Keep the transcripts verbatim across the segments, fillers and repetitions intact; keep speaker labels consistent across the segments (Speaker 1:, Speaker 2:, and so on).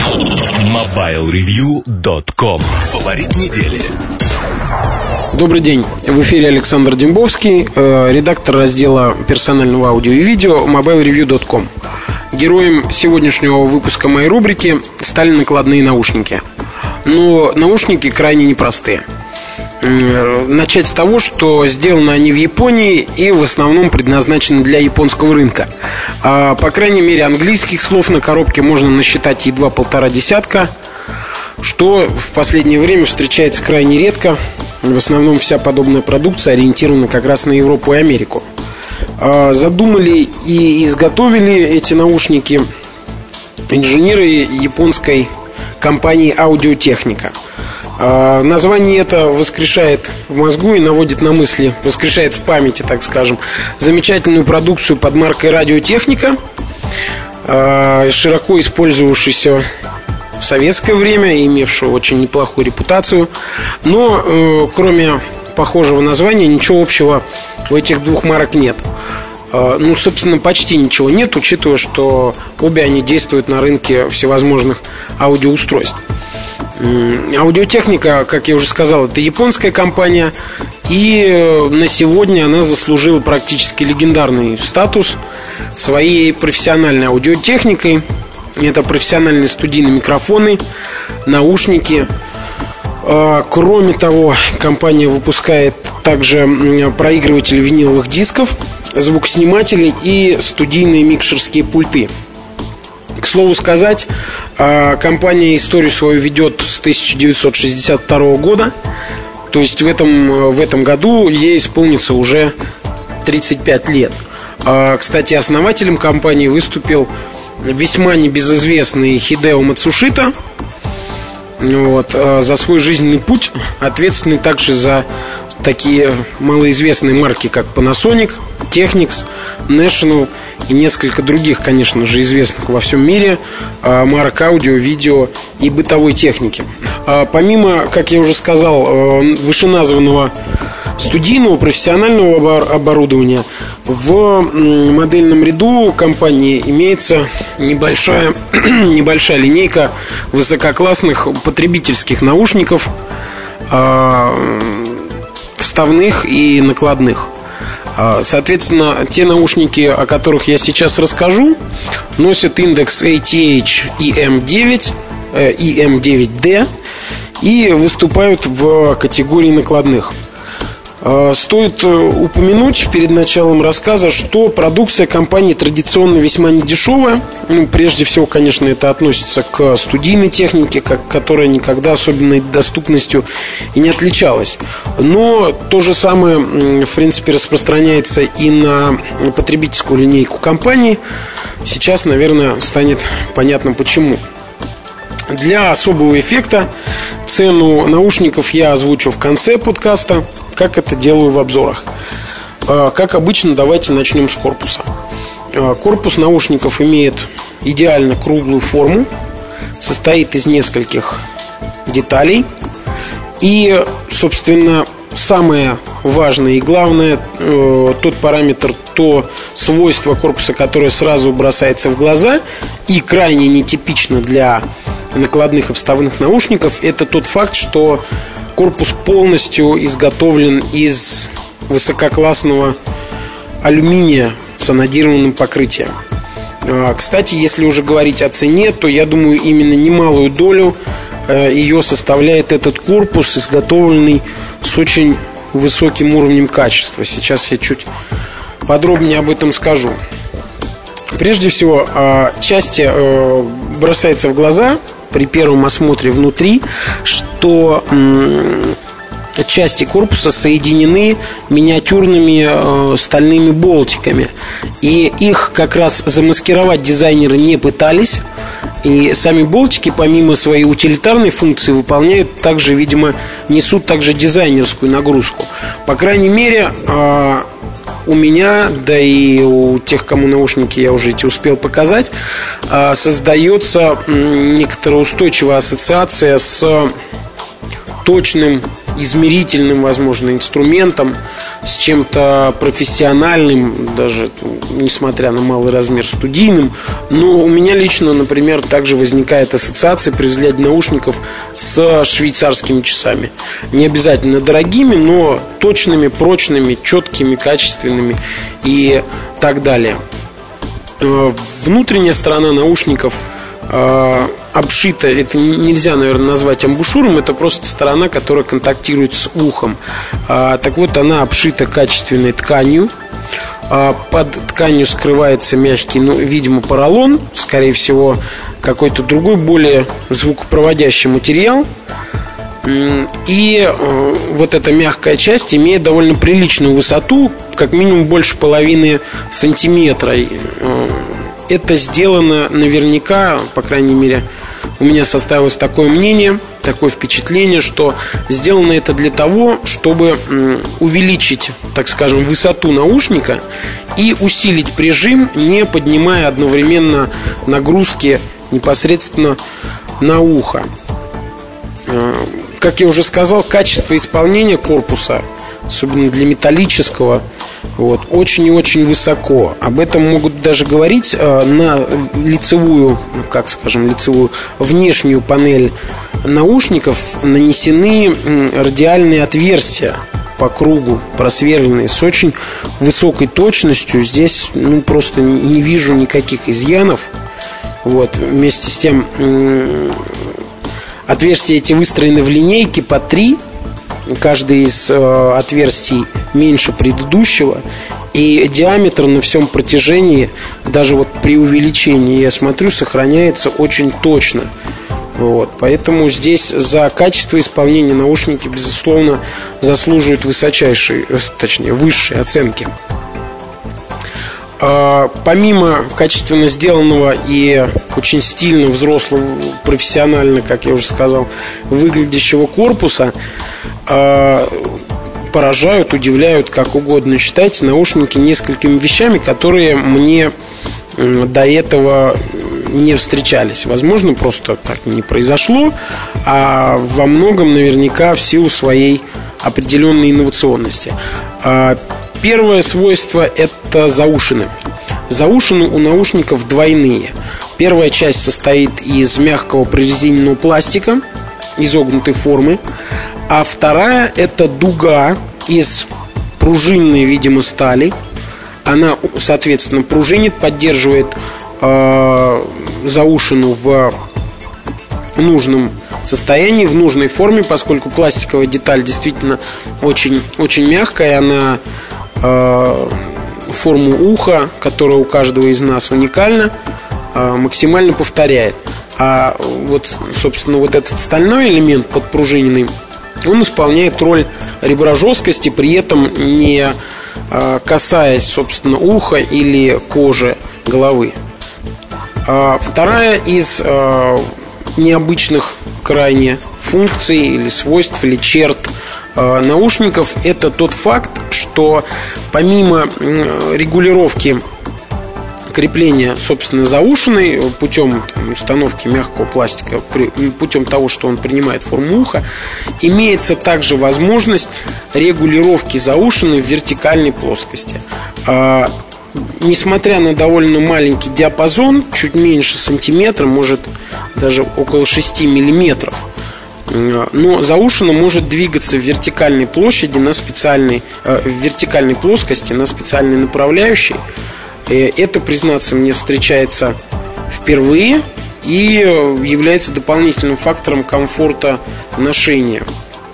Speaker 1: мобайл ревью точка ком. Фаворит недели.
Speaker 2: Добрый день. В эфире Александр Дембовский, редактор раздела персонального аудио и видео мобайл ревью точка ком. Героем сегодняшнего выпуска моей рубрики стали накладные наушники. Но наушники крайне непростые. Начать с того, что сделаны они в Японии и в основном предназначены для японского рынка. а, По крайней мере, английских слов на коробке можно насчитать едва полтора десятка, что в последнее время встречается крайне редко. В основном вся подобная продукция ориентирована как раз на Европу и Америку. а, Задумали и изготовили эти наушники инженеры японской компании Audio-Technica. Название это воскрешает в мозгу и наводит на мысли, воскрешает в памяти, так скажем, замечательную продукцию под маркой Радиотехника, широко использовавшуюся в советское время и имевшую очень неплохую репутацию. Но кроме похожего названия ничего общего у этих двух марок нет. Ну, собственно, почти ничего нет, учитывая, что обе они действуют на рынке всевозможных аудиоустройств. Аудиотехника, как я уже сказал, это японская компания. И на сегодня она заслужила практически легендарный статус своей профессиональной аудиотехникой. Это профессиональные студийные микрофоны, наушники. Кроме того, компания выпускает также проигрыватели виниловых дисков, звукосниматели и студийные микшерские пульты. К слову сказать, компания историю свою ведет с тысяча девятьсот шестьдесят второго года. То есть в этом, в этом году ей исполнится уже тридцать пять лет. Кстати, основателем компании выступил весьма небезызвестный Хидео Мацушита. Вот, за свой жизненный путь ответственный также за такие малоизвестные марки, как Panasonic, Technics, National и несколько других, конечно же, известных во всем мире марок аудио, видео и бытовой техники. Помимо, как я уже сказал, вышеназванного студийного профессионального оборудования, в модельном ряду компании имеется небольшая, небольшая линейка высококлассных потребительских наушников, вставных и накладных. Соответственно, те наушники, о которых я сейчас расскажу, носят индекс эй ти эйч и эм девять, и эм девять ди и выступают в категории накладных. Стоит упомянуть перед началом рассказа, что продукция компании традиционно весьма недешевая. Ну, прежде всего, конечно, это относится к студийной технике, которая никогда особенной доступностью и не отличалась. Но то же самое, в принципе, распространяется и на потребительскую линейку компании. Сейчас, наверное, станет понятно почему. Для особого эффекта цену наушников я озвучу в конце подкаста, как это делаю в обзорах. Как обычно, давайте начнем с корпуса. Корпус наушников имеет идеально круглую форму, состоит из нескольких деталей. И, собственно, самое важное и главное, тот параметр, то свойство корпуса, которое сразу бросается в глаза и крайне нетипично для накладных и вставных наушников, это тот факт, что корпус полностью изготовлен из высококлассного алюминия с анодированным покрытием. Кстати, если уже говорить о цене, то я думаю, именно немалую долю ее составляет этот корпус, изготовленный с очень высоким уровнем качества. Сейчас я чуть подробнее об этом скажу. Прежде всего, части бросается в глаза при первом осмотре внутри, что части корпуса соединены миниатюрными э, стальными болтиками. И их как раз замаскировать дизайнеры не пытались. И сами болтики, помимо своей утилитарной функции, выполняют также, видимо, несут также дизайнерскую нагрузку. По крайней мере, э, у меня, да и у тех, кому наушники я уже эти успел показать, э, создается некоторая устойчивая ассоциация с точным измерительным, возможно, инструментом, с чем-то профессиональным, даже несмотря на малый размер, студийным. Но у меня лично, например, также возникает ассоциация при взгляде наушников с швейцарскими часами. Не обязательно дорогими, но точными, прочными, четкими, качественными и так далее. Внутренняя сторона наушников обшита, это нельзя, наверное, назвать амбушюром, это просто сторона, которая контактирует с ухом. Так вот, она обшита качественной тканью. Под тканью скрывается мягкий, ну, видимо, поролон, скорее всего, какой-то другой, более звукопроводящий материал. И вот эта мягкая часть имеет довольно приличную высоту, как минимум больше половины сантиметра. Это сделано наверняка, по крайней мере, у меня составилось такое мнение, такое впечатление, что сделано это для того, чтобы увеличить, так скажем, высоту наушника и усилить прижим, не поднимая одновременно нагрузки непосредственно на ухо. Как я уже сказал, качество исполнения корпуса, особенно для металлического, вот, очень и очень высоко. Об этом могут даже говорить э, на лицевую, как скажем, лицевую внешнюю панель наушников нанесены э, радиальные отверстия по кругу, просверленные с очень высокой точностью. Здесь, ну, просто не вижу никаких изъянов. Вот. Вместе с тем, э, отверстия эти выстроены в линейке по три. Каждое из э, отверстий меньше предыдущего. И диаметр на всем протяжении, даже вот при увеличении, я смотрю, сохраняется очень точно. Вот. Поэтому здесь за качество исполнения наушники, безусловно, заслуживают высочайшей, точнее, высшей оценки. а, Помимо качественно сделанного и очень стильно, взрослого, профессионально, как я уже сказал, выглядящего корпуса, поражают, удивляют, как угодно считайте, наушники несколькими вещами, которые мне до этого не встречались. Возможно, просто так и не произошло, а во многом наверняка в силу своей определенной инновационности. Первое свойство – это заушины. Заушины у наушников двойные. Первая часть состоит из мягкого прорезиненного пластика изогнутой формы, а вторая – это дуга из пружинной, видимо, стали. Она, соответственно, пружинит, поддерживает э, заушину в нужном состоянии, в нужной форме, поскольку пластиковая деталь действительно очень, очень мягкая. Она э, форму уха, которая у каждого из нас уникальна, э, максимально повторяет. А вот, собственно, вот этот стальной элемент подпружиненный, он исполняет роль ребра жесткости, при этом не э, касаясь, собственно, уха или кожи головы. А вторая из э, необычных крайне функций или свойств, или черт э, наушников, это тот факт, что помимо э, регулировки крепления, собственно, заушиной путем установки мягкого пластика, путем того, что он принимает форму уха, имеется также возможность регулировки заушины в вертикальной плоскости. А, несмотря на довольно маленький диапазон, чуть меньше сантиметра, может даже около шести миллиметров, но заушина может двигаться в вертикальной площади на специальной, в вертикальной плоскости на специальной направляющей. Это, признаться мне, встречается впервые и является дополнительным фактором комфорта ношения.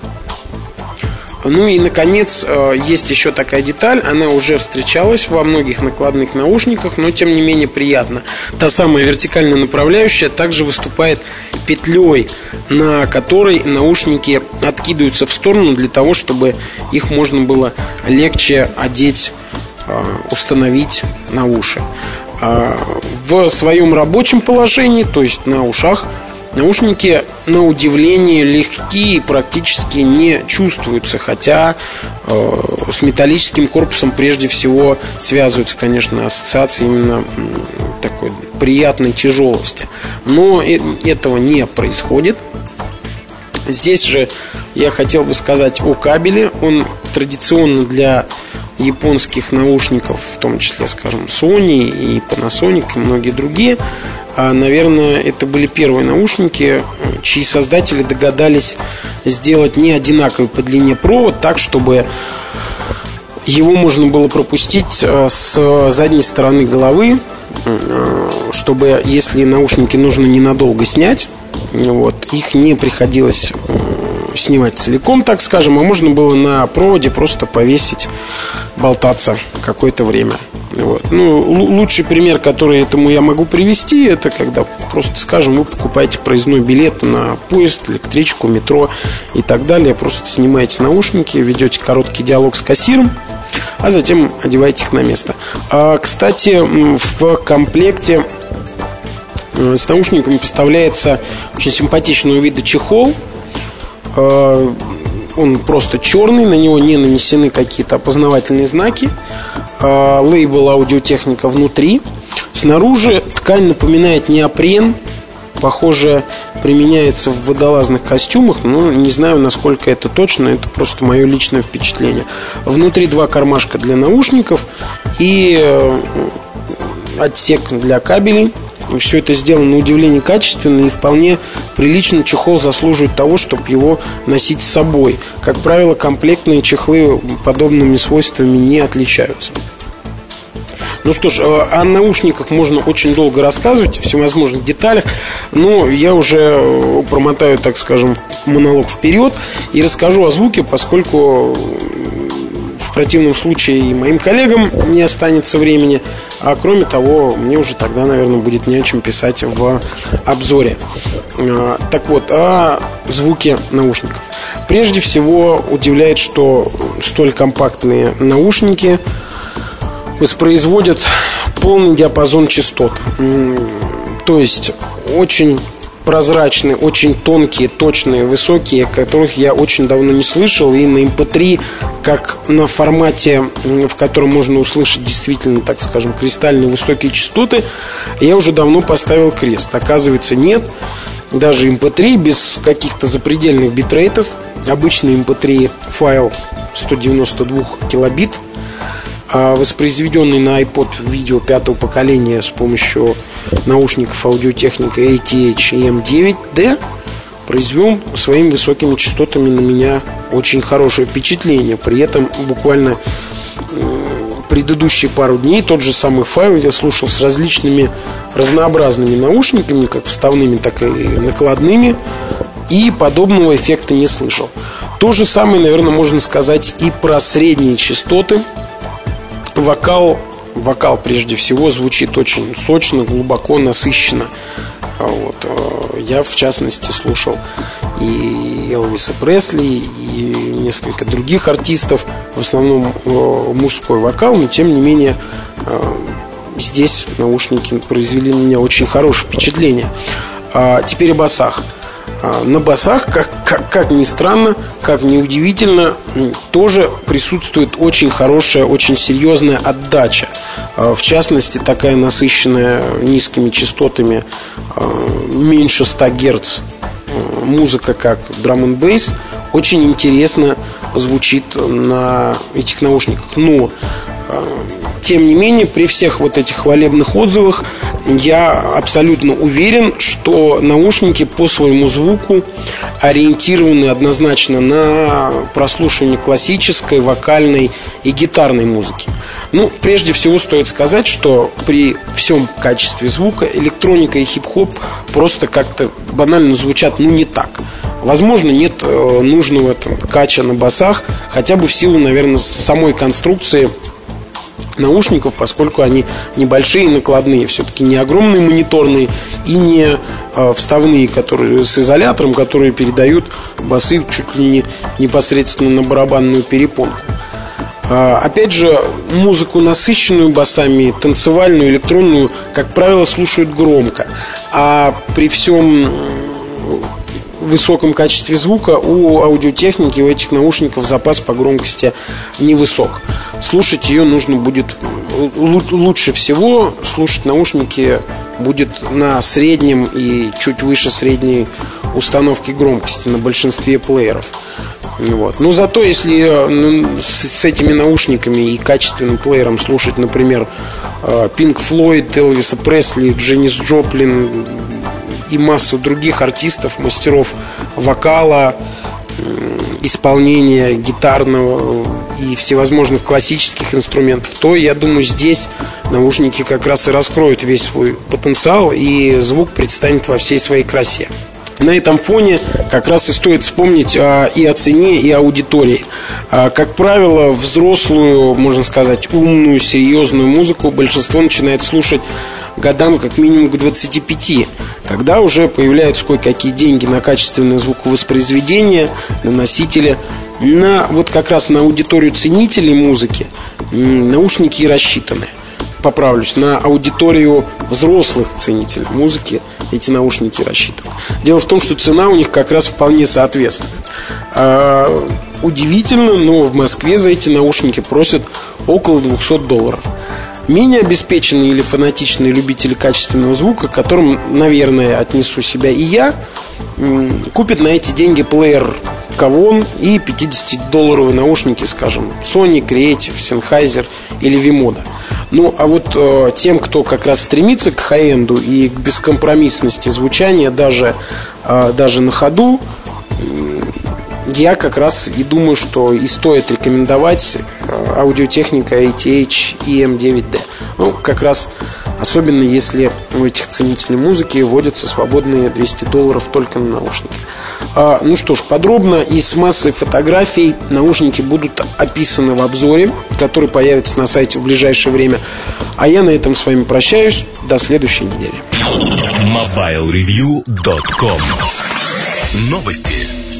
Speaker 2: Ну и, наконец, есть еще такая деталь. Она уже встречалась во многих накладных наушниках, но тем не менее приятно. Та самая вертикальная направляющая также выступает петлей, на которой наушники откидываются в сторону для того, чтобы их можно было легче одеть, установить на уши. В своем рабочем положении, то есть на ушах, наушники, на удивление, легкие и практически не чувствуются. Хотя э, с металлическим корпусом прежде всего связываются, конечно, ассоциации именно такой приятной тяжелости. Но этого не происходит. Здесь же я хотел бы сказать о кабеле. Он традиционно для японских наушников, в том числе, скажем, Sony и Panasonic и многие другие, наверное, это были первые наушники, чьи создатели догадались сделать не одинаковый по длине провод, так, чтобы его можно было пропустить с задней стороны головы, чтобы, если наушники нужно ненадолго снять, вот, их не приходилось снимать целиком, так скажем, а можно было на проводе просто повесить, болтаться какое-то время. Вот. Ну, лучший пример, который этому я могу привести, это когда просто, скажем, вы покупаете проездной билет на поезд, электричку, метро и так далее. Просто снимаете наушники, ведете короткий диалог с кассиром, а затем одеваете их на место. а, Кстати, в комплекте с наушниками поставляется очень симпатичного вида чехол. Он просто черный, на него не нанесены какие-то опознавательные знаки. Лейбл аудиотехника внутри. Снаружи ткань напоминает неопрен. Похоже, применяется в водолазных костюмах. Но не знаю, насколько это точно. Это просто мое личное впечатление. Внутри два кармашка для наушников и отсек для кабелей. Все это сделано на удивление качественно и вполне прилично. Чехол заслуживает того, чтобы его носить с собой. Как правило, комплектные чехлы подобными свойствами не отличаются. Ну что ж, о наушниках можно очень долго рассказывать, о всевозможных деталях, но я уже промотаю, так скажем, монолог вперед и расскажу о звуке, поскольку в противном случае и моим коллегам не останется времени. А кроме того, мне уже тогда, наверное, будет не о чем писать в обзоре. Так вот, о звуке наушников. Прежде всего, удивляет, что столь компактные наушники воспроизводят полный диапазон частот. То есть, очень прозрачные, очень тонкие, точные, высокие, которых я очень давно не слышал. И на эм пэ три, как на формате, в котором можно услышать действительно, так скажем, кристальные высокие частоты, я уже давно поставил крест. Оказывается, нет. Даже эм пэ три без каких-то запредельных битрейтов. Обычный эм пэ три файл сто девяносто два килобит, воспроизведенный на iPod видео пятого поколения с помощью наушников аудиотехника эй ти эйч и эм девять ди, произвел своими высокими частотами на меня очень хорошее впечатление. При этом буквально предыдущие пару дней тот же самый файл я слушал с различными разнообразными наушниками, как вставными, так и накладными, и подобного эффекта не слышал. То же самое, наверное, можно сказать и про средние частоты. Вокал, вокал прежде всего звучит очень сочно, глубоко, насыщенно. Вот. Я, в частности, слушал и Элвиса Пресли, и несколько других артистов. В основном мужской вокал, но тем не менее здесь наушники произвели на меня очень хорошее впечатление. А теперь о басах. На басах, как, как, как ни странно, как ни удивительно, тоже присутствует очень хорошая, очень серьезная отдача. В частности, такая насыщенная низкими частотами, меньше ста герц музыка, как драм энд бейс, очень интересно звучит на этих наушниках. Но тем не менее, при всех вот этих хвалебных отзывах я абсолютно уверен, что наушники по своему звуку ориентированы однозначно на прослушивание классической, вокальной и гитарной музыки. Ну, прежде всего стоит сказать, что при всем качестве звука электроника и хип-хоп просто как-то банально звучат, ну, не так. Возможно, нет э, нужного там кача на басах, хотя бы в силу, наверное, самой конструкции наушников, поскольку они небольшие и накладные, все-таки не огромные мониторные и не э, вставные, которые с изолятором, которые передают басы чуть ли не непосредственно на барабанную перепонку. э, Опять же, музыку насыщенную басами, танцевальную, электронную, как правило, слушают громко. А при всем высоком качестве звука у аудиотехники, у этих наушников запас по громкости невысок. Слушать ее нужно будет лучше всего. Слушать наушники будет на среднем и чуть выше средней установки громкости на большинстве плееров. Вот. Но зато если ну, с, с этими наушниками и качественным плеером слушать, например, Pink Floyd, Элвиса Пресли, Дженнис Джоплин и массу других артистов, мастеров вокала, исполнения гитарного и всевозможных классических инструментов, то, я думаю, здесь наушники как раз и раскроют весь свой потенциал, и звук предстанет во всей своей красе. На этом фоне как раз и стоит вспомнить а, и о цене, и о аудитории. а, Как правило, взрослую, можно сказать, умную, серьезную музыку большинство начинает слушать годам как минимум к двадцати пяти, когда уже появляются кое-какие деньги на качественное звуковоспроизведение, на носители. На, вот как раз на аудиторию ценителей музыки наушники и рассчитаны. Поправлюсь, на аудиторию взрослых ценителей музыки эти наушники рассчитаны. Дело в том, что цена у них как раз вполне соответствует. а, Удивительно, но в Москве за эти наушники просят около двухсот долларов. Менее обеспеченные или фанатичные любители качественного звука, к которым, наверное, отнесу себя и я, купят на эти деньги плеер Kavon и пятидесятидолларовые наушники, скажем, Sony, Creative, Sennheiser или Vimoda. Ну, а вот э, тем, кто как раз стремится к хай-энду и к бескомпромиссности звучания даже, э, даже на ходу, э, я как раз и думаю, что и стоит рекомендовать э, аудиотехника эй ти эйч и эм девять ди. Ну, как раз особенно если у этих ценителей музыки вводятся свободные двести долларов только на наушники. а, Ну что ж, подробно и с массой фотографий наушники будут описаны в обзоре, который появится на сайте в ближайшее время. А я на этом с вами прощаюсь. До следующей недели.
Speaker 1: мобайл ревью точка ком. Новости.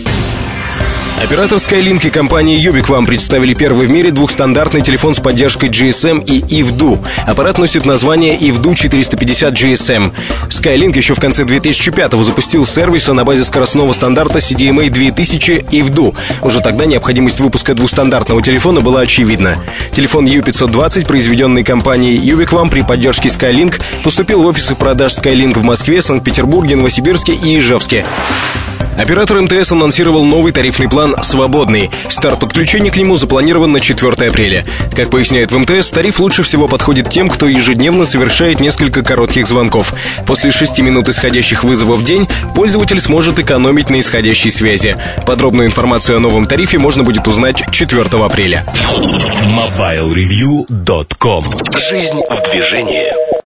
Speaker 3: Оператор Skylink и компания Юбик вам представили первый в мире двухстандартный телефон с поддержкой джи эс эм и ай эф ди ю. Аппарат носит название ай эф ди ю четыреста пятьдесят джи эс эм. Skylink еще в конце две тысячи пятого запустил сервис на базе скоростного стандарта си ди эм эй две тысячи ай эф ди ю. Уже тогда необходимость выпуска двухстандартного телефона была очевидна. Телефон ю пятьсот двадцать, произведенный компанией Юбик вам при поддержке Skylink, поступил в офисы продаж Skylink в Москве, Санкт-Петербурге, Новосибирске и Ижевске. Оператор эм тэ эс анонсировал новый тарифный план «Свободный». Старт подключения к нему запланирован на четвёртое апреля. Как поясняет в эм тэ эс, тариф лучше всего подходит тем, кто ежедневно совершает несколько коротких звонков. После шести минут исходящих вызовов в день пользователь сможет экономить на исходящей связи. Подробную информацию о новом тарифе можно будет узнать четвёртого апреля.
Speaker 1: мобайл ревью точка ком. Жизнь в движении.